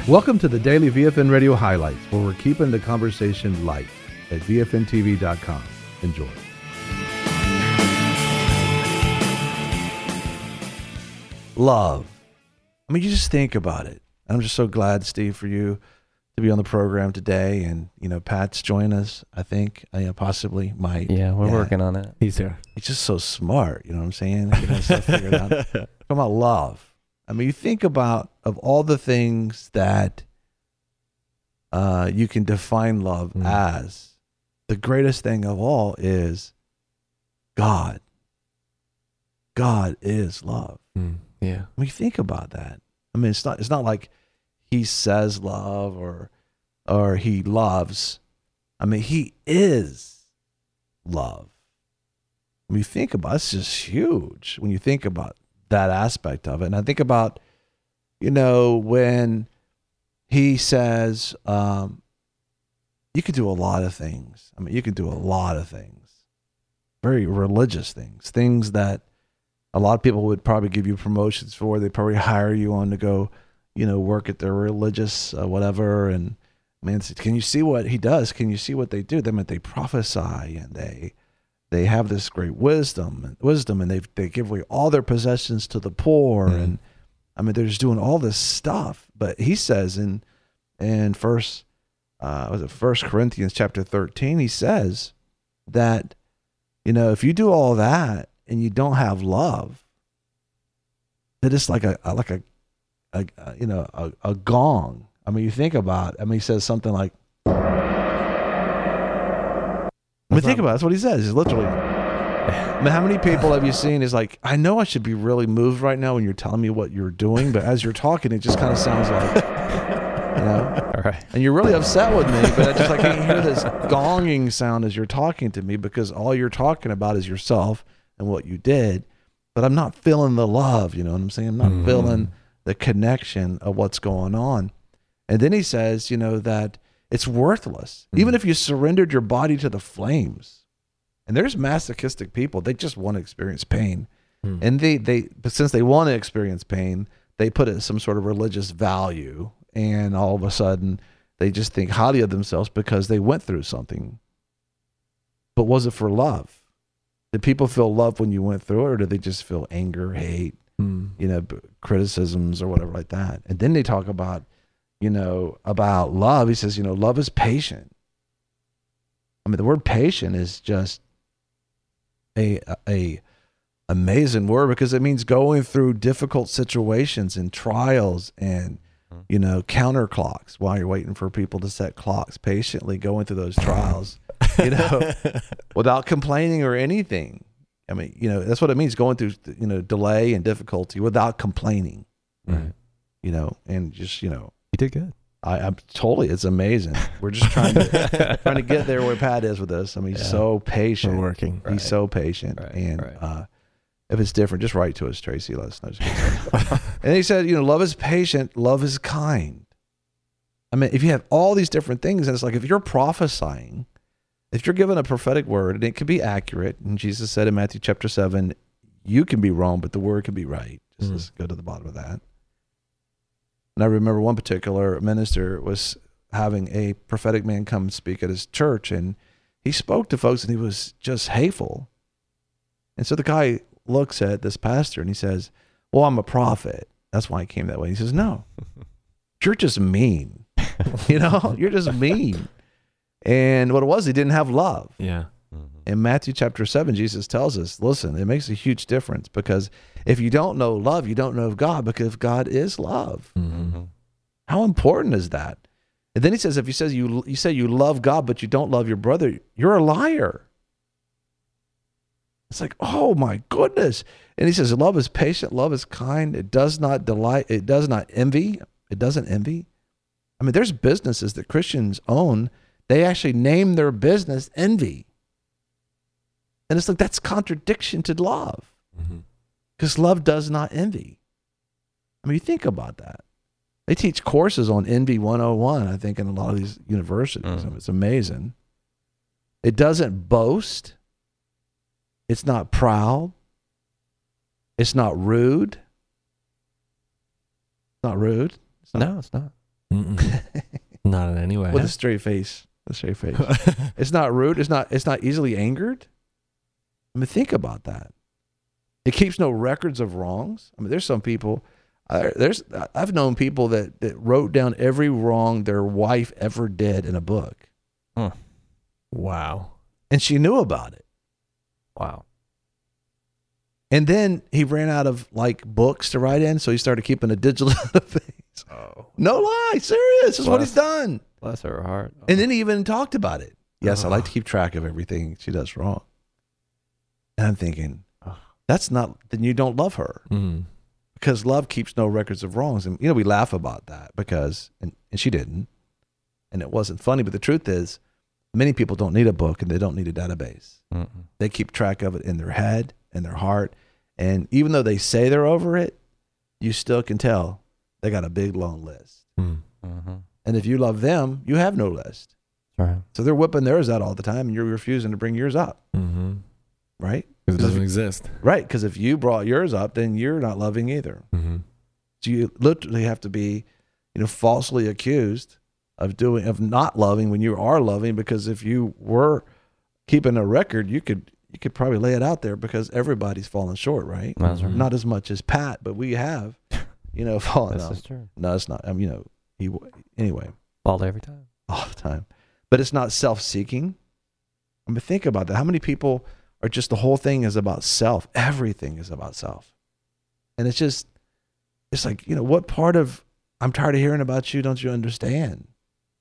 Welcome to the Daily VFN Radio Highlights, where we're keeping the conversation light at VFNTV.com. Enjoy. Love. I mean, you just think about it. I'm just so glad, Steve, for you to be on the program today. And, Pat's joining us, I think, possibly might. Yeah, we're working on it. He's here. He's just so smart, you know what I'm saying? Stuff figured out. Talking about love. I mean, you think about, of all the things that you can define love as, the greatest thing of all is God. God is love. Yeah. I mean, think about that. I mean, it's not like he says love or he loves. I mean, he is love. When you think about it, it's just huge when you think about that aspect of it. And I think about, when he says, you could do a lot of things. I mean, you can do a lot of things, very religious things that a lot of people would probably give you promotions for. They'd probably hire you on to go, work at their religious whatever. And man, can you see what he does? Can you see what they do? They prophesy and they have this great wisdom and they give away all their possessions to the poor. And I mean, they're just doing all this stuff. But he says in First Corinthians chapter 13, he says that, if you do all that and you don't have love, that it's like a gong. I mean, you think about it. I mean, he says something like, think about it. That's what he says. He's literally, I mean, how many people have you seen is like, I know I should be really moved right now when you're telling me what you're doing, but as you're talking, it just kind of sounds like, All right. and you're really upset with me, but I can't hear this gonging sound as you're talking to me because all you're talking about is yourself and what you did, but I'm not feeling the love, you know what I'm saying? I'm not feeling the connection of what's going on. And then he says, that it's worthless. Even if you surrendered your body to the flames. And there's masochistic people, they just want to experience pain. And but since they want to experience pain, they put it in some sort of religious value. And all of a sudden, they just think highly of themselves because they went through something. But was it for love? Did people feel love when you went through it, or did they just feel anger, hate, criticisms or whatever like that? And then they talk about, about love. He says, love is patient. I mean, the word patient is just a amazing word because it means going through difficult situations and trials and, counterclocks while you're waiting for people to set clocks, patiently going through those trials, without complaining or anything. I mean, that's what it means, going through, delay and difficulty without complaining, Right. And just, You did good. I'm totally, it's amazing. We're just trying to get there where Pat is with this. I mean, he's so patient. We're working. He's so patient. Right, And right. if it's different, just write to us, Tracy. Let us know. And he said, love is patient, love is kind. I mean, if you have all these different things, and it's like if you're prophesying, if you're given a prophetic word, and it can be accurate, and Jesus said in Matthew chapter 7, you can be wrong, but the word can be right. Just let's go to the bottom of that. And I remember one particular minister was having a prophetic man come speak at his church, and he spoke to folks, and he was just hateful. And so the guy looks at this pastor, and he says, well, I'm a prophet. That's why he came that way. He says, no, you're just mean. You're just mean. And what it was, he didn't have love. Yeah. In Matthew chapter 7, Jesus tells us, listen, it makes a huge difference because if you don't know love, you don't know God, because God is love. How important is that? And then he says, if you say you love God, but you don't love your brother, you're a liar. It's like, oh my goodness. And he says, love is patient, love is kind. It does not delight, it does not envy. It doesn't envy. I mean, there's businesses that Christians own. They actually name their business envy. And it's like, that's contradiction to love. Because love does not envy. I mean, you think about that. They teach courses on Envy 101, I think, in a lot of these universities. I mean, it's amazing. It doesn't boast. It's not proud. It's not rude. It's not rude. No, it's not. Not in any way. With a straight face. A straight face. It's not rude. It's not easily angered. I mean, think about that. It keeps no records of wrongs. I mean, there's some people. I've known people that wrote down every wrong their wife ever did in a book. Huh. Wow. And she knew about it. Wow. And then he ran out of like books to write in, so he started keeping a digital things. Oh. No lie, serious. This is what he's done. Bless her heart. Oh. And then he even talked about it. Yes, I like to keep track of everything she does wrong. And I'm thinking, that's not, then you don't love her. Mm-hmm. Because love keeps no records of wrongs. And, we laugh about that because, and she didn't, and it wasn't funny. But the truth is, many people don't need a book and they don't need a database. Mm-mm. They keep track of it in their head, in their heart. And even though they say they're over it, you still can tell they got a big, long list. Mm-hmm. And if you love them, you have no list. Right. So they're whipping theirs out all the time and you're refusing to bring yours up. Mm-hmm. Right? Because it doesn't exist. Right. Because if you brought yours up, then you're not loving either. Mm-hmm. So you literally have to be, falsely accused of not loving when you are loving, because if you were keeping a record, you could probably lay it out there, because everybody's fallen short, right? That's right. Not as much as Pat, but we have, fallen out. This is true. No, it's not. Anyway. All every time. All the time. But it's not self-seeking. I mean, think about that. How many people are just, the whole thing is about self. Everything is about self. And it's like, what part of, I'm tired of hearing about you, don't you understand?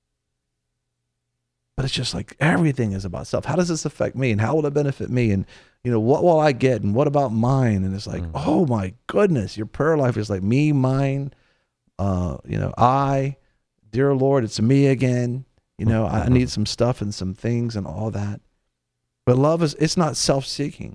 But it's just like, everything is about self. How does this affect me? And how will it benefit me? And, what will I get? And what about mine? And it's like, oh my goodness, your prayer life is like me, mine, I, dear Lord, it's me again. I need some stuff and some things and all that. But love it's not self-seeking.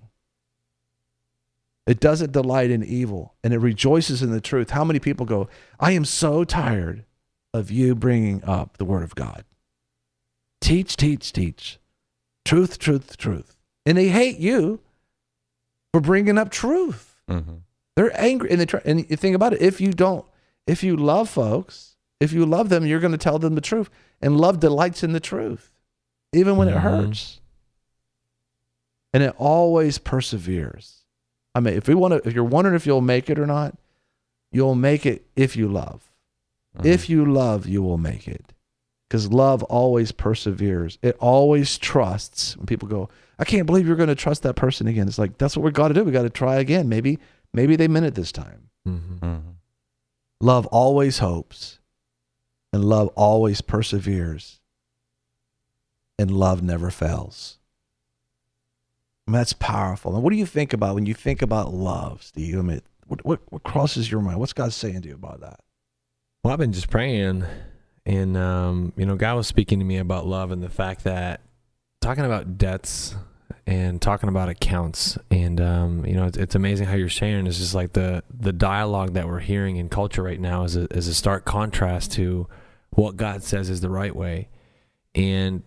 It doesn't delight in evil, and it rejoices in the truth. How many people go, I am so tired of you bringing up the word of God. Teach, teach, teach. Truth, truth, truth. And they hate you for bringing up truth. Mm-hmm. They're angry. And you think about it, if you love folks, if you love them, you're going to tell them the truth. And love delights in the truth, even when it hurts. And it always perseveres. I mean, if you're wondering if you'll make it or not, you'll make it if you love. Mm-hmm. If you love, you will make it. Because love always perseveres. It always trusts. When people go, I can't believe you're going to trust that person again. It's like, that's what we got to do. We got to try again. Maybe they meant it this time. Mm-hmm. Mm-hmm. Love always hopes. And love always perseveres. And love never fails. I mean, that's powerful. And what do you think about when you think about love, Steve? I mean, what crosses your mind? What's God saying to you about that? Well, I've been just praying, and God was speaking to me about love and the fact that talking about debts and talking about accounts, and it's amazing how you're sharing. It's just like the dialogue that we're hearing in culture right now is a stark contrast to what God says is the right way, and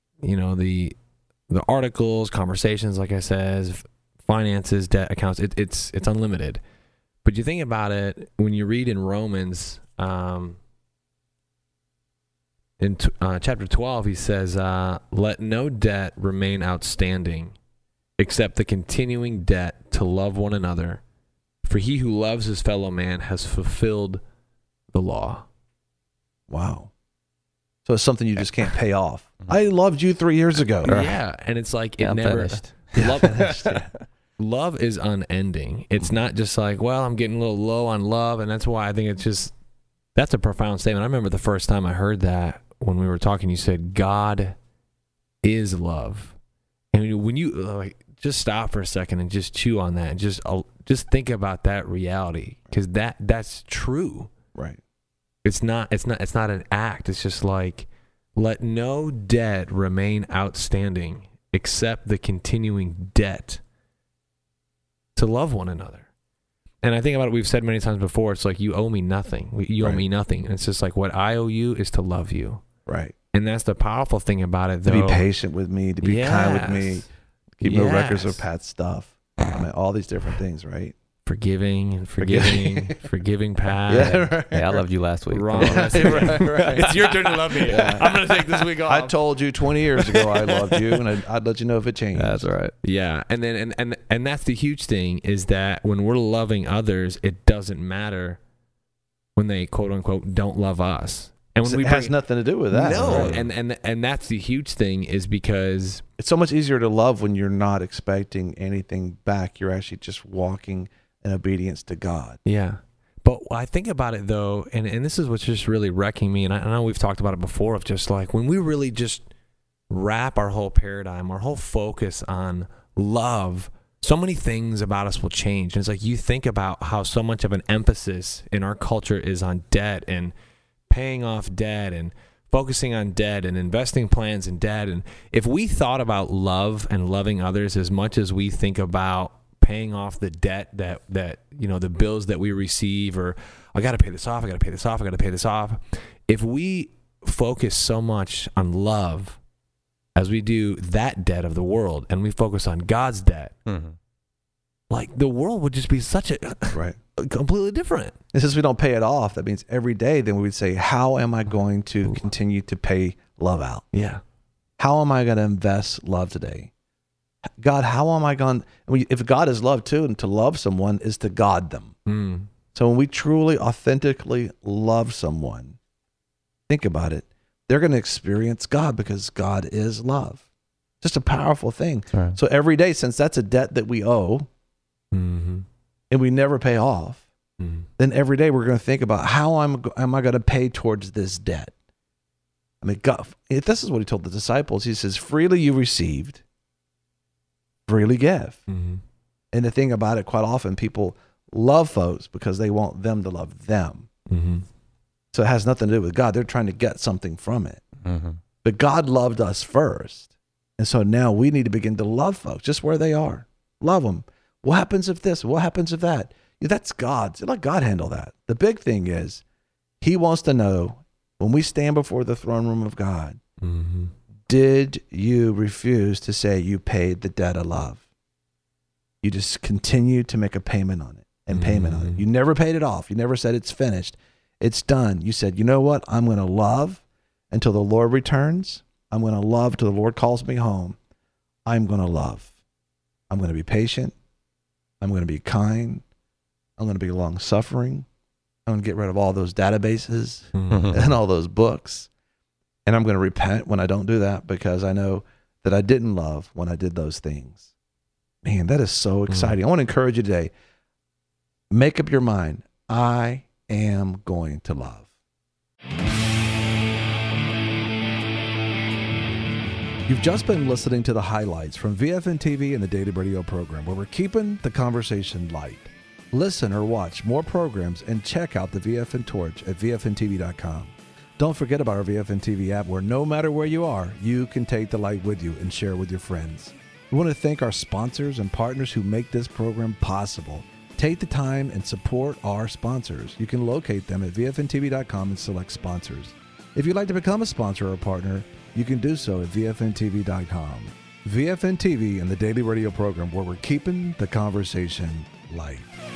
the articles, conversations, like I said, finances, debt, accounts, it's unlimited. But you think about it, when you read in Romans, in chapter 12, he says, let no debt remain outstanding except the continuing debt to love one another. For he who loves his fellow man has fulfilled the law. Wow. So it's something you just can't pay off. I loved you 3 years ago. Yeah, and it's like it never. Love is unending. It's not just like, well, I'm getting a little low on love, and that's why I think that's a profound statement. I remember the first time I heard that when we were talking. You said, "God is love," and when you just stop for a second and just chew on that, and just think about that reality, because that's true. Right. It's not an act. It's just like, let no debt remain outstanding except the continuing debt to love one another. And I think about it, we've said many times before, it's like, you owe me nothing. You owe me nothing. And it's just like, what I owe you is to love you. Right. And that's the powerful thing about it, though. To be patient with me, to be kind with me, keep no records of Pat's stuff. I mean, all these different things, right? forgiving and forgiving Pat. Yeah, right. Hey, I loved you last week. Wrong. Right. It's your turn to love me. Yeah. I'm going to take this week off. I told you 20 years ago I loved you, and I'd let you know if it changed. That's right. Yeah, and then and that's the huge thing is that when we're loving others, it doesn't matter when they quote unquote don't love us. And when It has nothing to do with that. no, right? and that's the huge thing is because It's so much easier to love when you're not expecting anything back. You're actually just walking in obedience to God. yeah. But I think about it though, and this is what's just really wrecking me. And I know we've talked about it before of just like when we really just wrap our whole paradigm, our whole focus on love, so many things about us will change. And it's like you think about how so much of an emphasis in our culture is on debt and paying off debt and focusing on debt and investing plans in debt. And if we thought about love and loving others as much as we think about paying off the debt that the bills that we receive, or I got to pay this off, I got to pay this off, I got to pay this off. If we focus so much on love as we do that debt of the world, and we focus on God's debt, like the world would just be such a Right. completely different. And since we don't pay it off, that means every day then we would say, how am I going to continue to pay love out? Yeah. How am I going to invest love today? God, how am I going? If God is love too, and to love someone is to God them. Mm. So when we truly, authentically love someone, think about it. They're going to experience God because God is love. Just a powerful thing. Right. So every day, since that's a debt that we owe Mm-hmm. and we never pay off, then every day we're going to think about how am I going to pay towards this debt? I mean, God, if this is what he told the disciples. He says, freely you received, freely give. Mm-hmm. And the thing about it, quite often people love folks because they want them to love them. Mm-hmm. So it has nothing to do with God. They're trying to get something from it. Mm-hmm. But God loved us first. And so now we need to begin to love folks just where they are. Love them. What happens if this? What happens if that? That's God. Let God handle that. The big thing is he wants to know when we stand before the throne room of God, Mm-hmm. did you refuse to say you paid the debt of love? You just continued to make a payment on it and payment on it. You never paid it off. You never said it's finished. It's done. You said, you know what? I'm going to love until the Lord returns. I'm going to love till the Lord calls me home. I'm going to love. I'm going to be patient. I'm going to be kind. I'm going to be long-suffering. I'm going to get rid of all those databases and all those books. And I'm going to repent when I don't do that because I know that I didn't love when I did those things. Man, that is so exciting. I want to encourage you today. Make up your mind. I am going to love. You've just been listening to the highlights from VFN TV and the Daily Radio program, where we're keeping the conversation light. Listen or watch more programs and check out the VFN Torch at VFNTV.com. Don't forget about our VFN TV app, where no matter where you are, you can take the light with you and share with your friends. We want to thank our sponsors and partners who make this program possible. Take the time and support our sponsors. You can locate them at VFNTV.com and select sponsors. If you'd like to become a sponsor or a partner, you can do so at VFNTV.com. VFN TV and the Daily Radio program, where we're keeping the conversation light.